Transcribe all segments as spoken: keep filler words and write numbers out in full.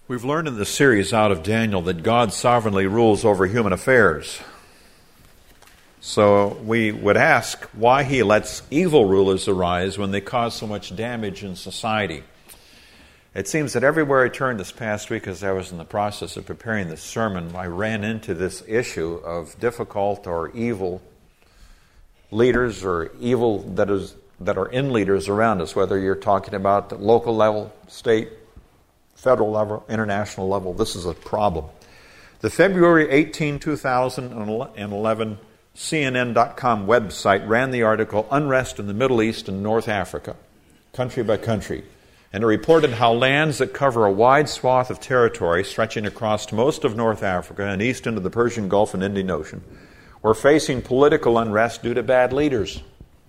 We've learned in this series out of Daniel that God sovereignly rules over human affairs. So we would ask why he lets evil rulers arise when they cause so much damage in society. It seems that everywhere I turned this past week as I was in the process of preparing this sermon, I ran into this issue of difficult or evil leaders or evil that is that are in leaders around us, whether you're talking about the local level, state, federal level, international level. This is a problem. The February eighteenth, two thousand eleven C N N dot com website ran the article Unrest in the Middle East and North Africa, country by country, and it reported how lands that cover a wide swath of territory stretching across most of North Africa and east into the Persian Gulf and Indian Ocean were facing political unrest due to bad leaders.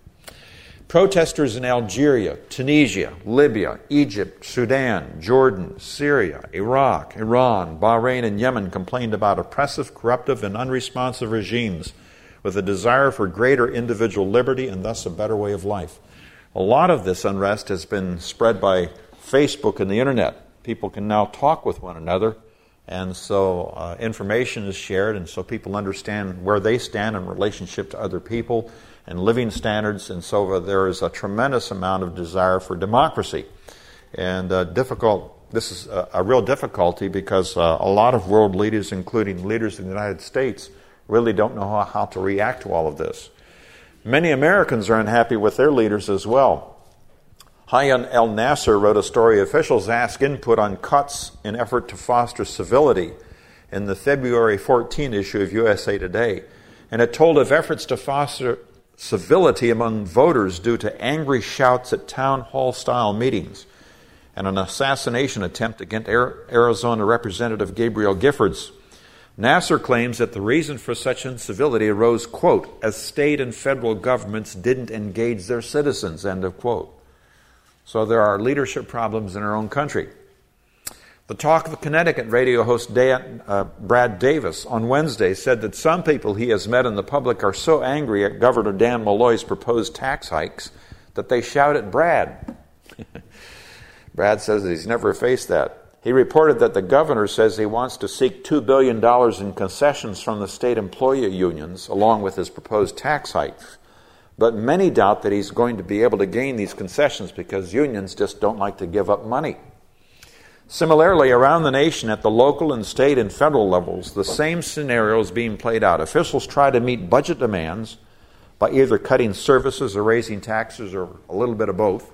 Protesters in Algeria, Tunisia, Libya, Egypt, Sudan, Jordan, Syria, Iraq, Iran, Bahrain, and Yemen complained about oppressive, corruptive, and unresponsive regimes with a desire for greater individual liberty and thus a better way of life. A lot of this unrest has been spread by Facebook and the internet. People can now talk with one another, and so uh, information is shared, and so people understand where they stand in relationship to other people and living standards, and so there is a tremendous amount of desire for democracy. And uh, difficult. This is a, a real difficulty because uh, a lot of world leaders, including leaders in the United States, really don't know how, how to react to all of this. Many Americans are unhappy with their leaders as well. Hayyan al-Nasser wrote a story, Officials Ask Input on Cuts in Effort to Foster Civility, in the February fourteenth issue of U S A Today. And it told of efforts to foster civility among voters due to angry shouts at town hall-style meetings and an assassination attempt against Arizona Representative Gabriel Giffords. Nasser claims that the reason for such incivility arose, quote, as state and federal governments didn't engage their citizens, end of quote. So there are leadership problems in our own country. The Talk of Connecticut radio host Dan, uh, Brad Davis on Wednesday said that some people he has met in the public are so angry at Governor Dan Malloy's proposed tax hikes that they shout at Brad. Brad says that he's never faced that. He reported that the governor says he wants to seek two billion dollars in concessions from the state employee unions along with his proposed tax hikes. But many doubt that he's going to be able to gain these concessions because unions just don't like to give up money. Similarly, around the nation at the local and state and federal levels, the same scenario is being played out. Officials try to meet budget demands by either cutting services or raising taxes or a little bit of both,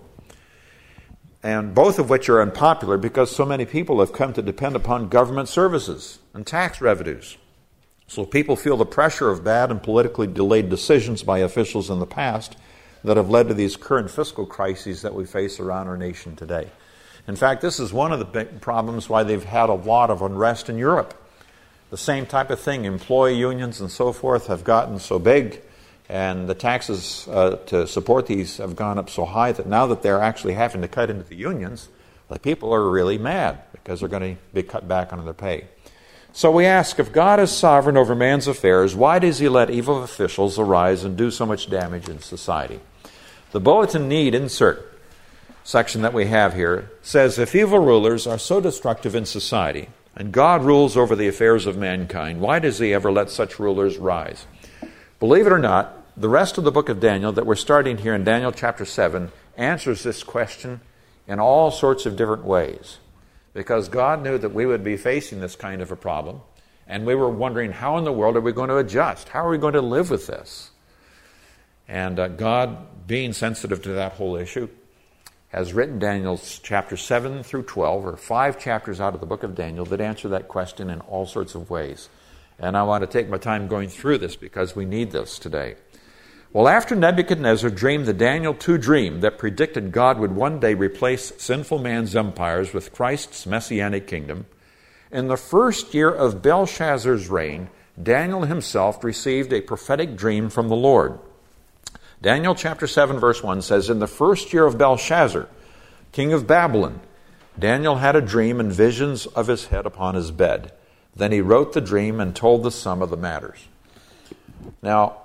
and both of which are unpopular because so many people have come to depend upon government services and tax revenues. So people feel the pressure of bad and politically delayed decisions by officials in the past that have led to these current fiscal crises that we face around our nation today. In fact, this is one of the big problems why they've had a lot of unrest in Europe. The same type of thing, employee unions and so forth have gotten so big, and the taxes uh, to support these have gone up so high that now that they're actually having to cut into the unions, the people are really mad because they're going to be cut back on their pay. So we ask, if God is sovereign over man's affairs, why does he let evil officials arise and do so much damage in society? The bulletin need insert section that we have here says, if evil rulers are so destructive in society and God rules over the affairs of mankind, why does he ever let such rulers rise? Believe it or not, the rest of the book of Daniel that we're starting here in Daniel chapter seven answers this question in all sorts of different ways. Because God knew that we would be facing this kind of a problem, and we were wondering, how in the world are we going to adjust? How are we going to live with this? And uh, God, being sensitive to that whole issue, has written Daniel chapter seven through twelve, or five chapters out of the book of Daniel that answer that question in all sorts of ways. And I want to take my time going through this because we need this today. Well, after Nebuchadnezzar dreamed the Daniel two dream that predicted God would one day replace sinful man's empires with Christ's messianic kingdom, in the first year of Belshazzar's reign, Daniel himself received a prophetic dream from the Lord. Daniel chapter seven verse one says, in the first year of Belshazzar, king of Babylon, Daniel had a dream and visions of his head upon his bed. Then he wrote the dream and told the sum of the matters. Now,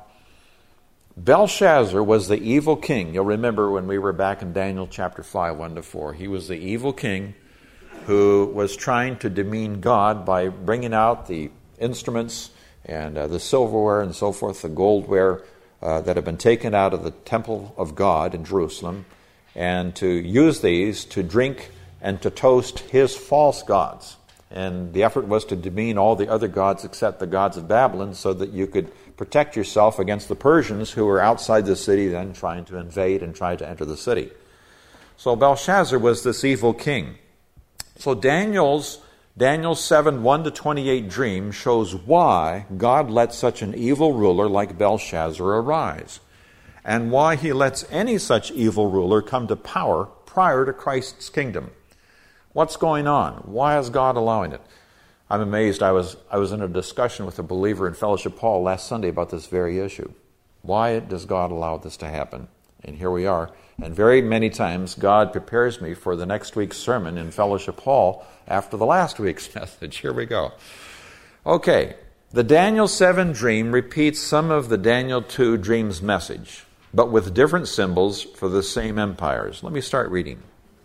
Belshazzar was the evil king. You'll remember when we were back in Daniel chapter five, one to four. He was the evil king who was trying to demean God by bringing out the instruments and uh, the silverware and so forth, the goldware uh, that had been taken out of the temple of God in Jerusalem, and to use these to drink and to toast his false gods. And the effort was to demean all the other gods except the gods of Babylon, so that you could protect yourself against the Persians who were outside the city then trying to invade and try to enter the city. So Belshazzar was this evil king. So Daniel's Daniel seven, one to twenty-eight dream shows why God let such an evil ruler like Belshazzar arise, and why he lets any such evil ruler come to power prior to Christ's kingdom. What's going on? Why is God allowing it? I'm amazed. I was I was in a discussion with a believer in Fellowship Hall last Sunday about this very issue. Why does God allow this to happen? And here we are. And very many times God prepares me for the next week's sermon in Fellowship Hall after the last week's message. Here we go. Okay, the Daniel seven dream repeats some of the Daniel two dream's message, but with different symbols for the same empires. Let me start reading.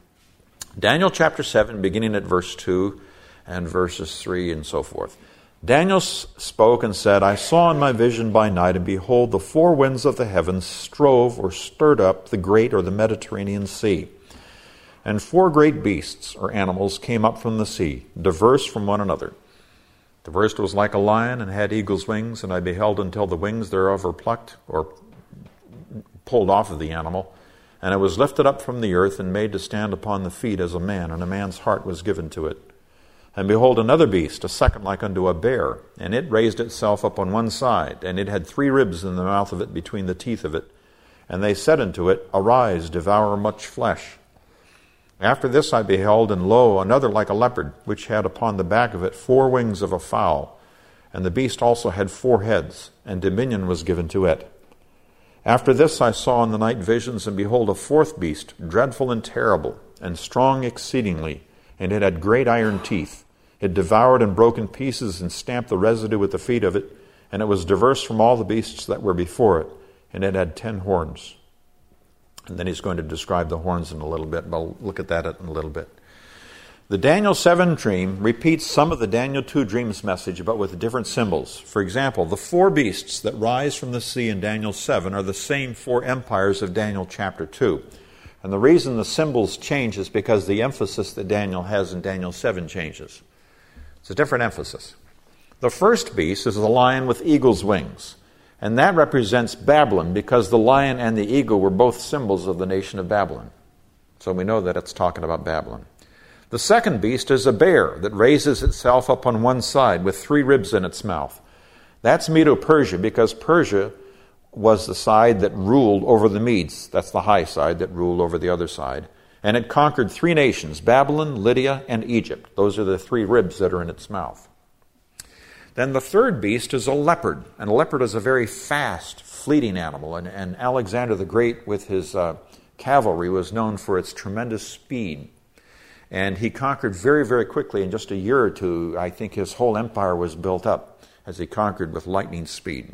Daniel chapter seven, beginning at verse two and verses three and so forth. Daniel spoke and said, I saw in my vision by night, and behold, the four winds of the heavens strove or stirred up the great or the Mediterranean Sea. And four great beasts or animals came up from the sea, diverse from one another. The first was like a lion and had eagle's wings, and I beheld until the wings thereof were plucked or pulled off of the animal. And it was lifted up from the earth and made to stand upon the feet as a man, and a man's heart was given to it. And behold, another beast, a second like unto a bear, and it raised itself up on one side, and it had three ribs in the mouth of it between the teeth of it. And they said unto it, Arise, devour much flesh. After this I beheld, and lo, another like a leopard, which had upon the back of it four wings of a fowl. And the beast also had four heads, and dominion was given to it. After this I saw in the night visions, and behold, a fourth beast, dreadful and terrible, and strong exceedingly, and it had great iron teeth. It devoured and broke in pieces, and stamped the residue with the feet of it, and it was diverse from all the beasts that were before it, and it had ten horns. And then he's going to describe the horns in a little bit, but I'll look at that in a little bit. The Daniel seven dream repeats some of the Daniel two dreams message, but with different symbols. For example, the four beasts that rise from the sea in Daniel seven are the same four empires of Daniel chapter two. And the reason the symbols change is because the emphasis that Daniel has in Daniel seven changes. It's a different emphasis. The first beast is the lion with eagle's wings, and that represents Babylon, because the lion and the eagle were both symbols of the nation of Babylon. So we know that it's talking about Babylon. The second beast is a bear that raises itself up on one side with three ribs in its mouth. That's Medo-Persia, because Persia was the side that ruled over the Medes. That's the high side that ruled over the other side. And it conquered three nations, Babylon, Lydia, and Egypt. Those are the three ribs that are in its mouth. Then the third beast is a leopard. And a leopard is a very fast, fleeting animal. And, and Alexander the Great, with his uh, cavalry, was known for its tremendous speed. And he conquered very, very quickly. In just a year or two, I think his whole empire was built up as he conquered with lightning speed.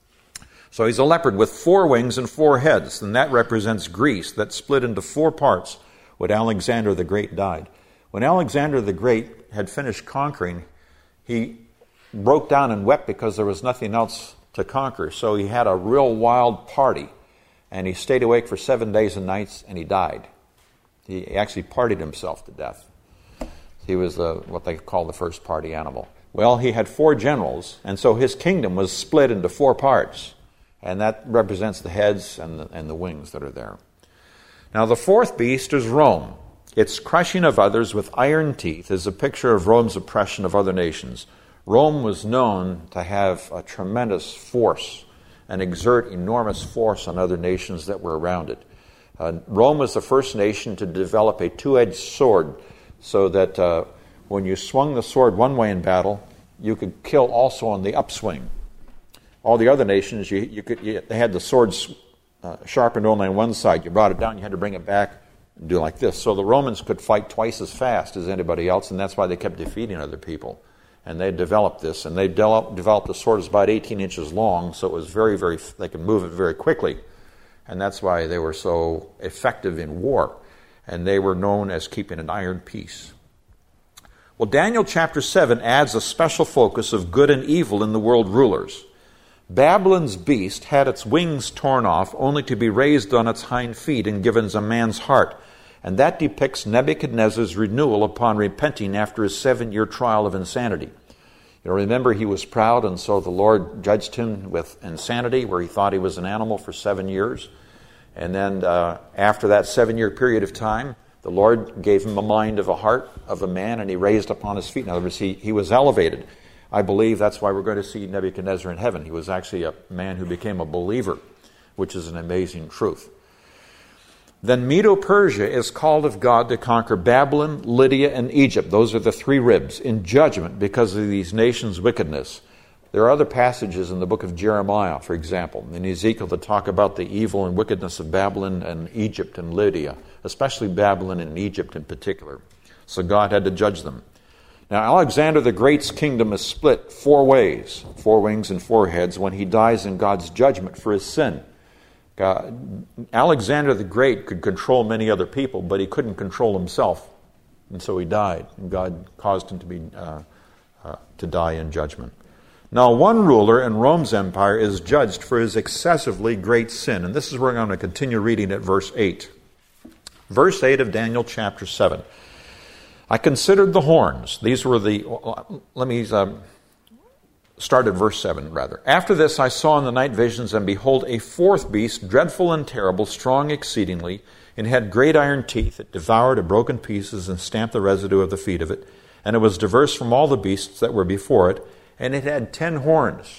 So he's a leopard with four wings and four heads, and that represents Greece, that split into four parts when Alexander the Great died. When Alexander the Great had finished conquering, he broke down and wept because there was nothing else to conquer. So he had a real wild party, and he stayed awake for seven days and nights, and he died. He actually partied himself to death. He was the, what they call the first party animal. Well, he had four generals, and so his kingdom was split into four parts. And that represents the heads and the, and the wings that are there. Now, the fourth beast is Rome. Its crushing of others with iron teeth is a picture of Rome's oppression of other nations. Rome was known to have a tremendous force and exert enormous force on other nations that were around it. Uh, Rome was the first nation to develop a two-edged sword, so that uh, when you swung the sword one way in battle, you could kill also on the upswing. All the other nations, you, you could you, they had the swords uh, sharpened only on one side. You brought it down, you had to bring it back and do like this. So the Romans could fight twice as fast as anybody else, and that's why they kept defeating other people. And they developed this, and they de- developed the sword that's about eighteen inches long, so it was very, very, they could move it very quickly. And that's why they were so effective in war. And they were known as keeping an iron peace. Well, Daniel chapter seven adds a special focus of good and evil in the world rulers. Babylon's beast had its wings torn off only to be raised on its hind feet and given a man's heart. And that depicts Nebuchadnezzar's renewal upon repenting after his seven-year trial of insanity. You know, remember, he was proud, and so the Lord judged him with insanity, where he thought he was an animal for seven years. And then uh, after that seven-year period of time, the Lord gave him a mind of a heart of a man, and he raised upon his feet. In other words, he, he was elevated. I believe that's why we're going to see Nebuchadnezzar in heaven. He was actually a man who became a believer, which is an amazing truth. Then Medo-Persia is called of God to conquer Babylon, Lydia, and Egypt. Those are the three ribs in judgment because of these nations' wickedness. There are other passages in the book of Jeremiah, for example, in Ezekiel that talk about the evil and wickedness of Babylon and Egypt and Lydia, especially Babylon and Egypt in particular. So God had to judge them. Now, Alexander the Great's kingdom is split four ways, four wings and four heads, when he dies in God's judgment for his sin. God, Alexander the Great could control many other people, but he couldn't control himself, and so he died. And God caused him to be uh, uh, to die in judgment. Now, one ruler in Rome's empire is judged for his excessively great sin, and this is where I'm going to continue reading at verse eight. Verse eight of Daniel chapter seven. I considered the horns. These were the. Let me. Um, Start at verse seven, rather. After this I saw in the night visions, and behold, a fourth beast, dreadful and terrible, strong exceedingly, and had great iron teeth. It devoured and broke in pieces, and stamped the residue of the feet of it. And it was diverse from all the beasts that were before it, and it had ten horns.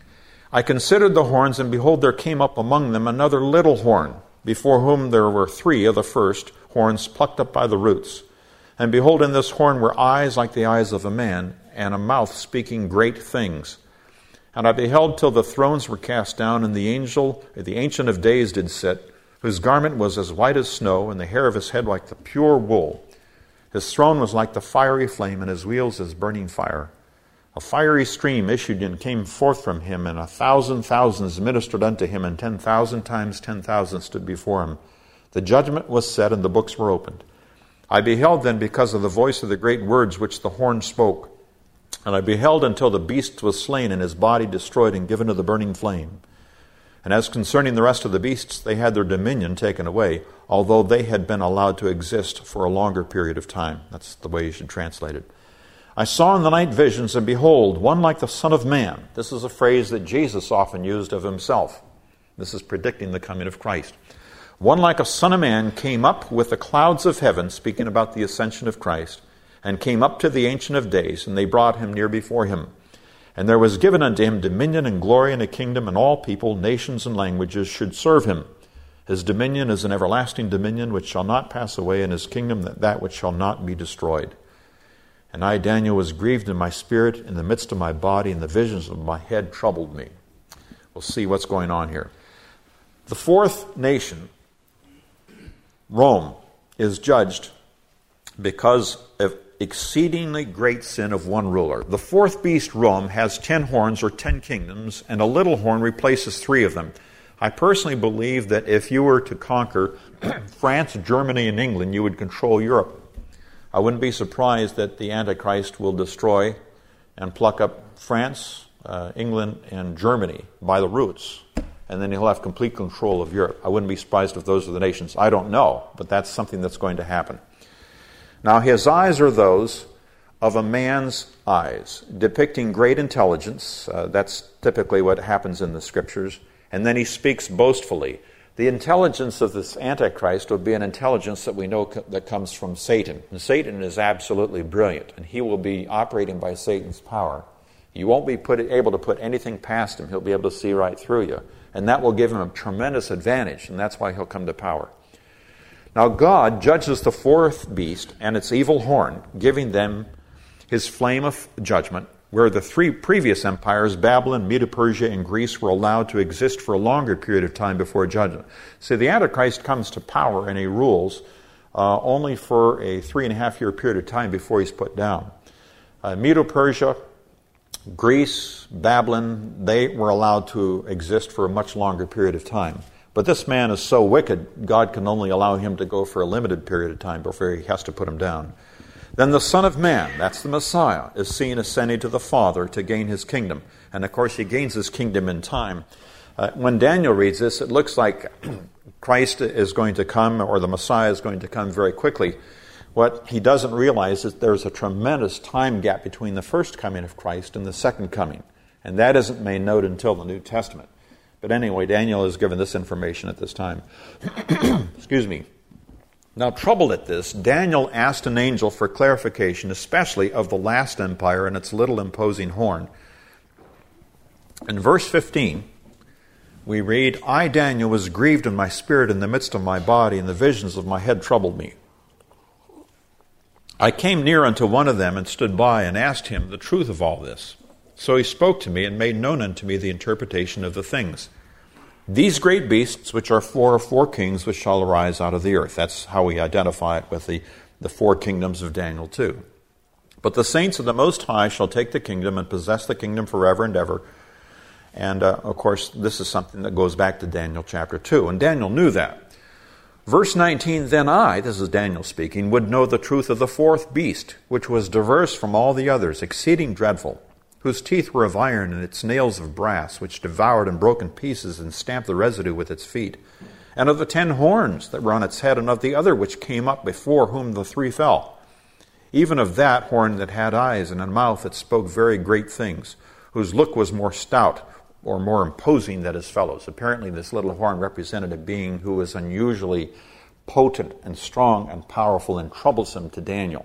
I considered the horns, and behold, there came up among them another little horn, before whom there were three of the first horns plucked up by the roots. And behold, in this horn were eyes like the eyes of a man, and a mouth speaking great things. And I beheld till the thrones were cast down, and the angel, the Ancient of Days did sit, whose garment was as white as snow, and the hair of his head like the pure wool. His throne was like the fiery flame, and his wheels as burning fire. A fiery stream issued and came forth from him, and a thousand thousands ministered unto him, and ten thousand times ten thousand stood before him. The judgment was set, and the books were opened. I beheld then because of the voice of the great words which the horn spoke. And I beheld until the beast was slain, and his body destroyed and given to the burning flame. And as concerning the rest of the beasts, they had their dominion taken away, although they had been allowed to exist for a longer period of time. That's the way you should translate it. I saw in the night visions, and behold, one like the Son of Man. This is a phrase that Jesus often used of himself. This is predicting the coming of Christ. One like a Son of Man came up with the clouds of heaven, speaking about the ascension of Christ, and came up to the Ancient of Days, and they brought him near before him. And there was given unto him dominion and glory and a kingdom, and all people, nations, and languages should serve him. His dominion is an everlasting dominion which shall not pass away, and his kingdom that, that which shall not be destroyed. And I, Daniel, was grieved in my spirit, in the midst of my body, and the visions of my head troubled me. We'll see what's going on here. The fourth nation, Rome, is judged because of exceedingly great sin of one ruler. The fourth beast, Rome, has ten horns or ten kingdoms, and a little horn replaces three of them. I personally believe that if you were to conquer France, Germany, and England, you would control Europe. I wouldn't be surprised that the Antichrist will destroy and pluck up France, uh, England, and Germany by the roots, and then he'll have complete control of Europe. I wouldn't be surprised if those are the nations. I don't know, but that's something that's going to happen. Now, his eyes are those of a man's eyes, depicting great intelligence. Uh, that's typically what happens in the Scriptures. And then he speaks boastfully. The intelligence of this Antichrist will be an intelligence that we know co- that comes from Satan. And Satan is absolutely brilliant, and he will be operating by Satan's power. You won't be put, able to put anything past him. He'll be able to see right through you. And that will give him a tremendous advantage, and that's why he'll come to power. Now God judges the fourth beast and its evil horn, giving them his flame of judgment, where the three previous empires, Babylon, Medo-Persia, and Greece, were allowed to exist for a longer period of time before judgment. See, the Antichrist comes to power and he rules uh, only for a three and a half year period of time before he's put down. Uh, Medo-Persia, Greece, Babylon, they were allowed to exist for a much longer period of time. But this man is so wicked, God can only allow him to go for a limited period of time before he has to put him down. Then the Son of Man, that's the Messiah, is seen ascending to the Father to gain his kingdom. And of course, he gains his kingdom in time. Uh, when Daniel reads this, it looks like Christ is going to come, or the Messiah is going to come very quickly. What he doesn't realize is there's a tremendous time gap between the first coming of Christ and the second coming. And that isn't made known until the New Testament. But anyway, Daniel is given this information at this time. Excuse me. Now, troubled at this, Daniel asked an angel for clarification, especially of the last empire and its little imposing horn. In verse fifteen, we read, I, Daniel, was grieved in my spirit in the midst of my body, and the visions of my head troubled me. I came near unto one of them and stood by and asked him the truth of all this. So he spoke to me and made known unto me the interpretation of the things. These great beasts, which are four or four kings, which shall arise out of the earth. That's how we identify it with the, the four kingdoms of Daniel two. But the saints of the Most High shall take the kingdom and possess the kingdom forever and ever. And, uh, of course, this is something that goes back to Daniel chapter two. And Daniel knew that. Verse nineteen, Then I, this is Daniel speaking, would know the truth of the fourth beast, which was diverse from all the others, exceeding dreadful, whose teeth were of iron and its nails of brass, which devoured and broke in pieces and stamped the residue with its feet. And of the ten horns that were on its head, and of the other which came up before whom the three fell. Even of that horn that had eyes and a mouth that spoke very great things, whose look was more stout or more imposing than his fellows. Apparently this little horn represented a being who was unusually potent and strong and powerful and troublesome to Daniel.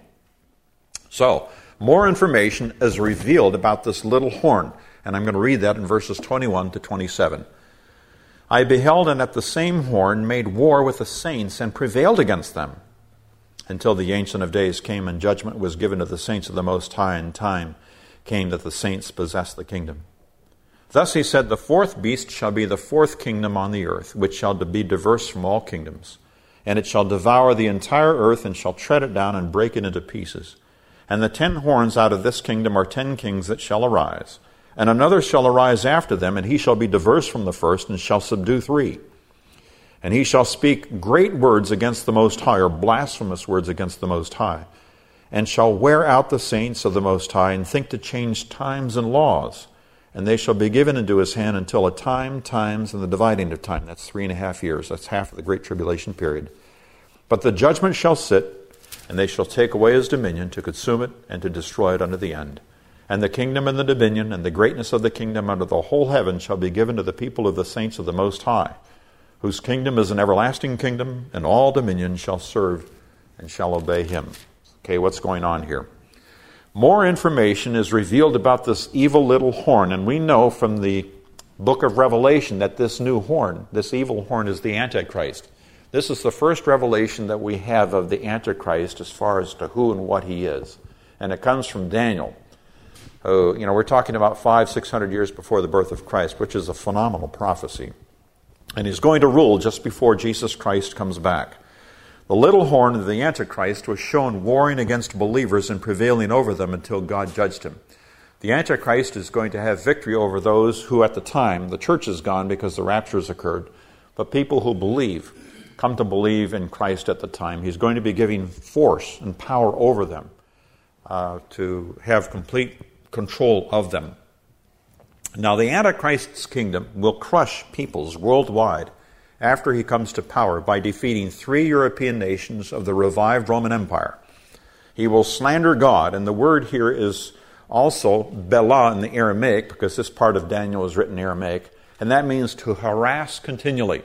So, more information is revealed about this little horn, and I'm going to read that in verses twenty-one to twenty-seven. I beheld, and at the same horn made war with the saints, and prevailed against them, until the Ancient of Days came, and judgment was given to the saints of the Most High, and time came that the saints possessed the kingdom. Thus he said, The fourth beast shall be the fourth kingdom on the earth, which shall be diverse from all kingdoms. And it shall devour the entire earth, and shall tread it down, and break it into pieces. And the ten horns out of this kingdom are ten kings that shall arise. And another shall arise after them, and he shall be diverse from the first, and shall subdue three. And he shall speak great words against the Most High, or blasphemous words against the Most High, and shall wear out the saints of the Most High, and think to change times and laws. And they shall be given into his hand until a time, times, and the dividing of time. That's three and a half years. That's half of the Great Tribulation period. But the judgment shall sit, and they shall take away his dominion to consume it and to destroy it unto the end. And the kingdom and the dominion and the greatness of the kingdom under the whole heaven shall be given to the people of the saints of the Most High, whose kingdom is an everlasting kingdom, and all dominion shall serve and shall obey him. Okay, what's going on here? More information is revealed about this evil little horn, and we know from the book of Revelation that this new horn, this evil horn, is the Antichrist. This is the first revelation that we have of the Antichrist as far as to who and what he is. And it comes from Daniel. Uh, you know, we're talking about five, six hundred years before the birth of Christ, which is a phenomenal prophecy. And he's going to rule just before Jesus Christ comes back. The little horn of the Antichrist was shown warring against believers and prevailing over them until God judged him. The Antichrist is going to have victory over those who at the time, the church is gone because the rapture has occurred, but people who believe, come to believe in Christ at the time. He's going to be giving force and power over them uh, to have complete control of them. Now, the Antichrist's kingdom will crush peoples worldwide after he comes to power by defeating three European nations of the revived Roman Empire. He will slander God, and the word here is also Bela in the Aramaic, because this part of Daniel is written in Aramaic, and that means to harass continually.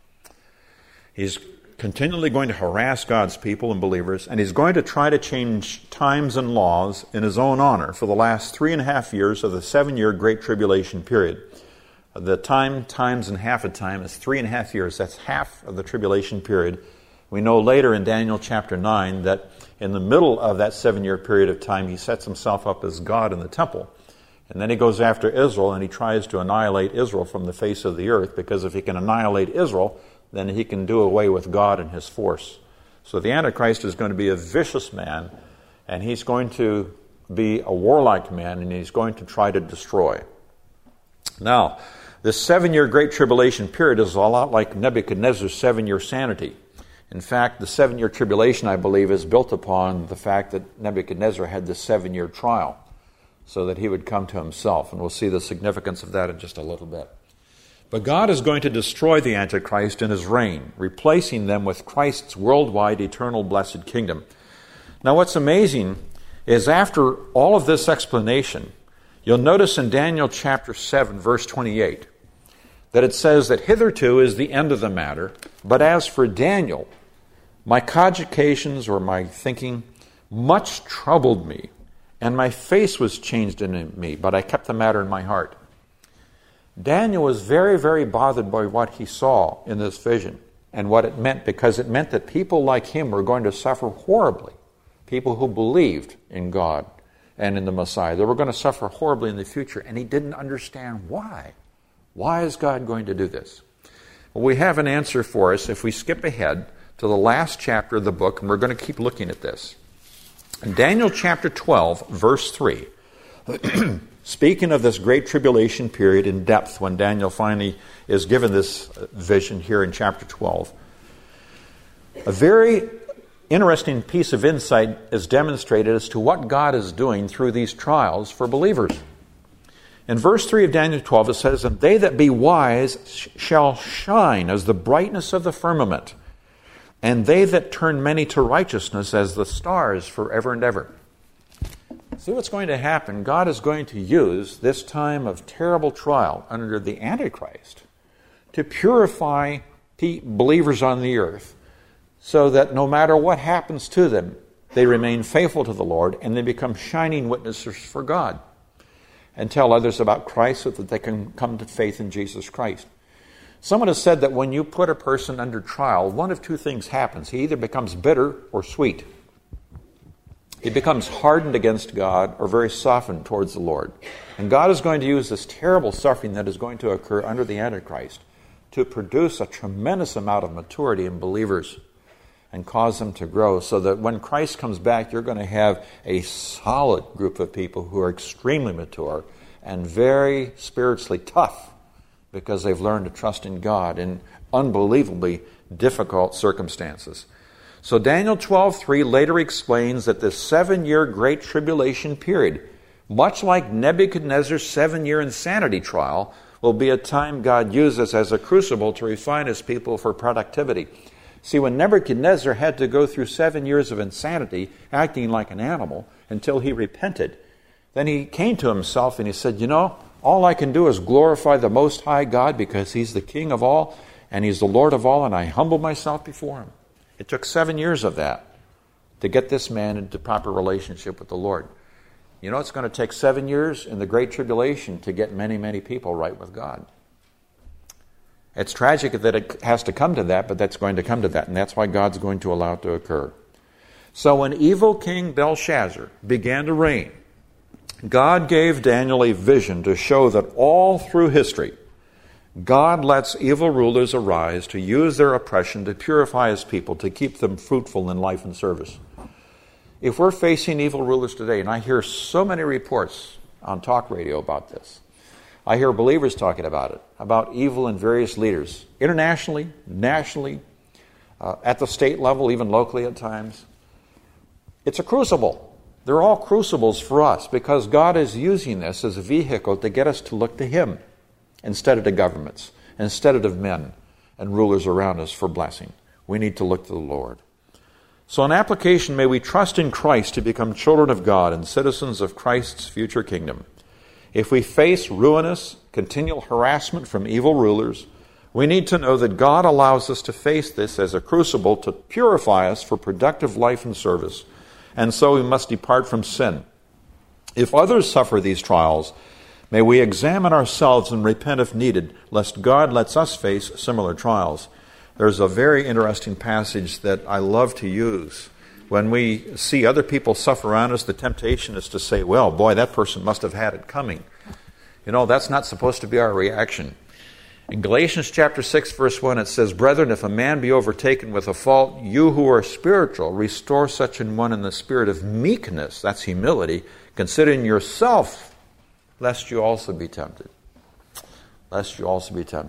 He's continually going to harass God's people and believers, and he's going to try to change times and laws in his own honor for the last three and a half years of the seven-year Great Tribulation period. The time, times, and half a time is three and a half years. That's half of the tribulation period. We know later in Daniel chapter nine that in the middle of that seven-year period of time, he sets himself up as God in the temple. And then he goes after Israel, and he tries to annihilate Israel from the face of the earth, because if he can annihilate Israel, then he can do away with God and his force. So the Antichrist is going to be a vicious man, and he's going to be a warlike man, and he's going to try to destroy. Now, this seven-year Great Tribulation period is a lot like Nebuchadnezzar's seven-year sanity. In fact, the seven-year tribulation, I believe, is built upon the fact that Nebuchadnezzar had this seven-year trial so that he would come to himself. And we'll see the significance of that in just a little bit. But God is going to destroy the Antichrist in his reign, replacing them with Christ's worldwide eternal blessed kingdom. Now, what's amazing is after all of this explanation, you'll notice in Daniel chapter seven, verse twenty-eight, that it says that hitherto is the end of the matter, but as for Daniel, my cogitations or my thinking much troubled me, and my face was changed in me, but I kept the matter in my heart. Daniel was very, very bothered by what he saw in this vision and what it meant, because it meant that people like him were going to suffer horribly. People who believed in God and in the Messiah. They were going to suffer horribly in the future, and he didn't understand why. Why is God going to do this? Well, we have an answer for us if we skip ahead to the last chapter of the book, and we're going to keep looking at this. In Daniel chapter twelve, verse three, speaking of this great tribulation period in depth when Daniel finally is given this vision here in chapter twelve, a very interesting piece of insight is demonstrated as to what God is doing through these trials for believers. In verse three of Daniel twelve, it says, "And they that be wise shall shine as the brightness of the firmament, and they that turn many to righteousness as the stars forever and ever." See what's going to happen? God is going to use this time of terrible trial under the Antichrist to purify believers on the earth, so that no matter what happens to them, they remain faithful to the Lord and they become shining witnesses for God and tell others about Christ so that they can come to faith in Jesus Christ. Someone has said that when you put a person under trial, one of two things happens. He either becomes bitter or sweet. He becomes hardened against God or very softened towards the Lord. And God is going to use this terrible suffering that is going to occur under the Antichrist to produce a tremendous amount of maturity in believers and cause them to grow, so that when Christ comes back, you're going to have a solid group of people who are extremely mature and very spiritually tough because they've learned to trust in God in unbelievably difficult circumstances. So Daniel twelve three later explains that this seven-year great tribulation period, much like Nebuchadnezzar's seven-year insanity trial, will be a time God uses as a crucible to refine his people for productivity. See, when Nebuchadnezzar had to go through seven years of insanity, acting like an animal, until he repented, then he came to himself and he said, you know, all I can do is glorify the Most High God because he's the King of all and he's the Lord of all, and I humble myself before him. It took seven years of that to get this man into proper relationship with the Lord. You know, it's going to take seven years in the Great Tribulation to get many, many people right with God. It's tragic that it has to come to that, but that's going to come to that, and that's why God's going to allow it to occur. So when evil King Belshazzar began to reign, God gave Daniel a vision to show that all through history, God lets evil rulers arise to use their oppression to purify his people, to keep them fruitful in life and service. If we're facing evil rulers today, and I hear so many reports on talk radio about this, I hear believers talking about it, about evil in various leaders, internationally, nationally, uh, at the state level, even locally at times. It's a crucible. They're all crucibles for us because God is using this as a vehicle to get us to look to him instead of to governments, instead of men and rulers around us for blessing. We need to look to the Lord. So in application, may we trust in Christ to become children of God and citizens of Christ's future kingdom. If we face ruinous, continual harassment from evil rulers, we need to know that God allows us to face this as a crucible to purify us for productive life and service, and so we must depart from sin. If others suffer these trials, may we examine ourselves and repent if needed, lest God lets us face similar trials. There's a very interesting passage that I love to use. When we see other people suffer around us, the temptation is to say, well, boy, that person must have had it coming. You know, that's not supposed to be our reaction. In Galatians chapter six, verse one, it says, "Brethren, if a man be overtaken with a fault, you who are spiritual, restore such an one in the spirit of meekness," that's humility, "considering yourself, lest you also be tempted." Lest you also be tempted.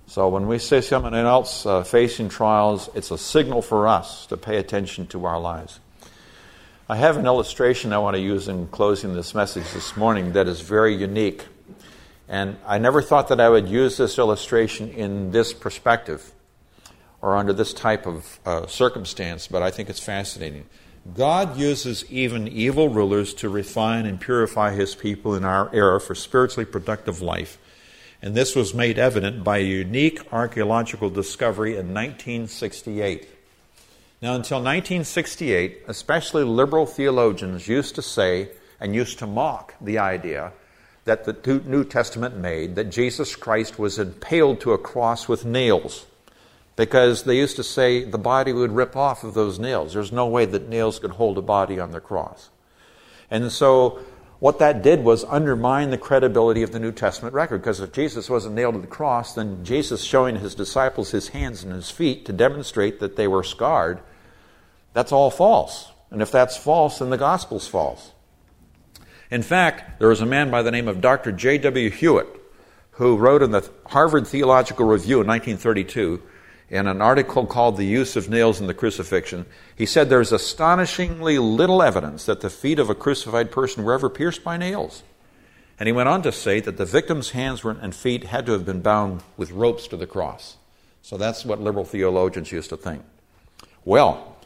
So when we see someone else uh, facing trials, it's a signal for us to pay attention to our lives. I have an illustration I want to use in closing this message this morning that is very unique. And I never thought that I would use this illustration in this perspective or under this type of uh, circumstance, but I think it's fascinating. God uses even evil rulers to refine and purify his people in our era for spiritually productive life. And this was made evident by a unique archaeological discovery in nineteen sixty-eight. Now, until nineteen sixty-eight, especially liberal theologians used to say and used to mock the idea that the New Testament made that Jesus Christ was impaled to a cross with nails, because they used to say the body would rip off of those nails. There's no way that nails could hold a body on the cross. And so what that did was undermine the credibility of the New Testament record, because if Jesus wasn't nailed to the cross, then Jesus showing his disciples his hands and his feet to demonstrate that they were scarred, that's all false. And if that's false, then the gospel's false. In fact, there was a man by the name of Doctor J W Hewitt who wrote in the Harvard Theological Review in nineteen thirty-two, in an article called The Use of Nails in the Crucifixion, he said there's astonishingly little evidence that the feet of a crucified person were ever pierced by nails. And he went on to say that the victim's hands were, and feet had to have been bound with ropes to the cross. So that's what liberal theologians used to think. Well,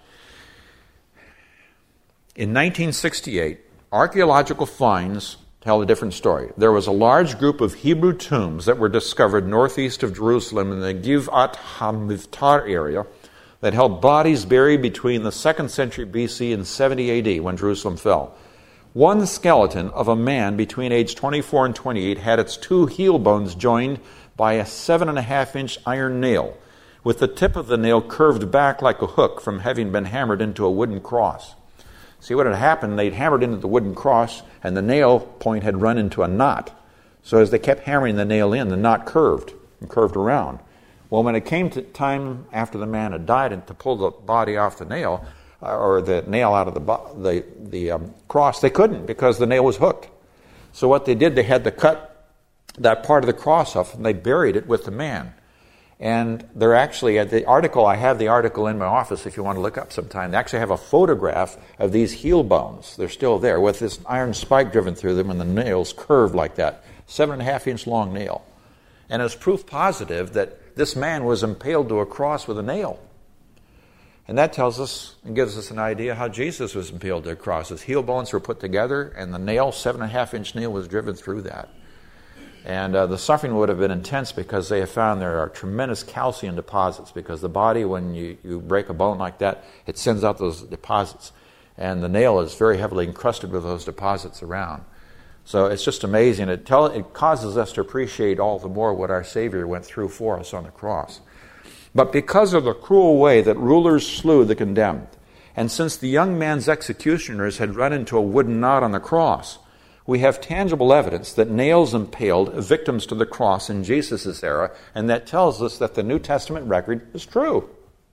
in nineteen sixty-eight, archaeological finds tell a different story. There was a large group of Hebrew tombs that were discovered northeast of Jerusalem in the Givat HaMivtar area that held bodies buried between the second century B C and seventy A D when Jerusalem fell. One skeleton of a man between age twenty-four and twenty-eight had its two heel bones joined by a seven and a half inch iron nail, with the tip of the nail curved back like a hook from having been hammered into a wooden cross. See, what had happened, they'd hammered into the wooden cross, and the nail point had run into a knot. So as they kept hammering the nail in, the knot curved and curved around. Well, when it came to time after the man had died and to pull the body off the nail, uh, or the nail out of the the, the um, cross, they couldn't because the nail was hooked. So what they did, they had to cut that part of the cross off, and they buried it with the man. And they're actually, at the article, I have the article in my office if you want to look up sometime. They actually have a photograph of these heel bones. They're still there with this iron spike driven through them and the nails curved like that. Seven and a half inch long nail. And it's proof positive that this man was impaled to a cross with a nail. And that tells us and gives us an idea how Jesus was impaled to a cross. His heel bones were put together and the nail, seven and a half inch nail, was driven through that. And uh, the suffering would have been intense because they have found there are tremendous calcium deposits, because the body, when you, you break a bone like that, it sends out those deposits. And the nail is very heavily encrusted with those deposits around. So it's just amazing. It, tell, it causes us to appreciate all the more what our Savior went through for us on the cross. But because of the cruel way that rulers slew the condemned, and since the young man's executioners had run into a wooden knot on the cross, we have tangible evidence that nails impaled victims to the cross in Jesus' era, and that tells us that the New Testament record is true.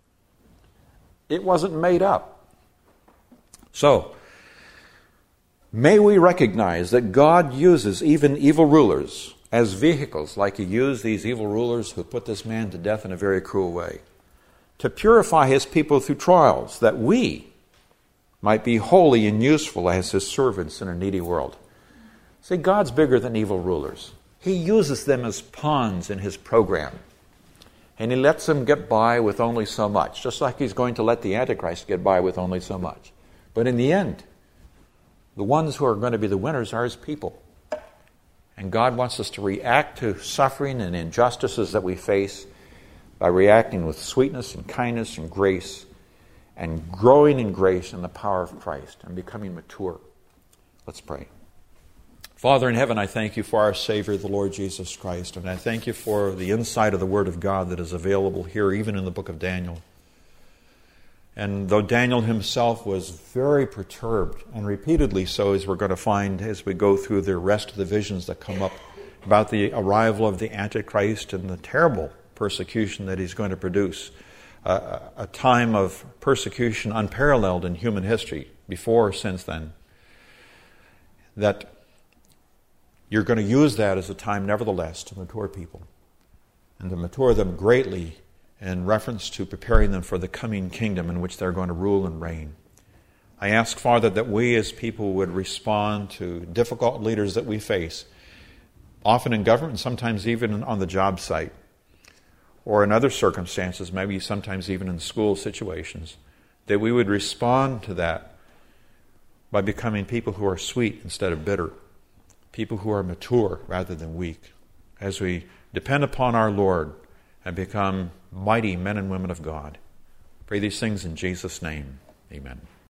It wasn't made up. So, may we recognize that God uses even evil rulers as vehicles, like he used these evil rulers who put this man to death in a very cruel way, to purify his people through trials, that we might be holy and useful as his servants in a needy world. See, God's bigger than evil rulers. He uses them as pawns in his program. And he lets them get by with only so much, just like he's going to let the Antichrist get by with only so much. But in the end, the ones who are going to be the winners are his people. And God wants us to react to suffering and injustices that we face by reacting with sweetness and kindness and grace, and growing in grace and the power of Christ and becoming mature. Let's pray. Father in heaven, I thank you for our Savior, the Lord Jesus Christ, and I thank you for the insight of the Word of God that is available here, even in the book of Daniel. And though Daniel himself was very perturbed, and repeatedly so, as we're going to find as we go through the rest of the visions that come up about the arrival of the Antichrist and the terrible persecution that he's going to produce, uh, a time of persecution unparalleled in human history, before or since then, that you're going to use that as a time, nevertheless, to mature people. and to mature them greatly in reference to preparing them for the coming kingdom in which they're going to rule and reign. I ask, Father, that we as people would respond to difficult leaders that we face, often in government, sometimes even on the job site, or in other circumstances, maybe sometimes even in school situations, that we would respond to that by becoming people who are sweet instead of bitter, people who are mature rather than weak, as we depend upon our Lord and become mighty men and women of God. Pray these things in Jesus' name. Amen.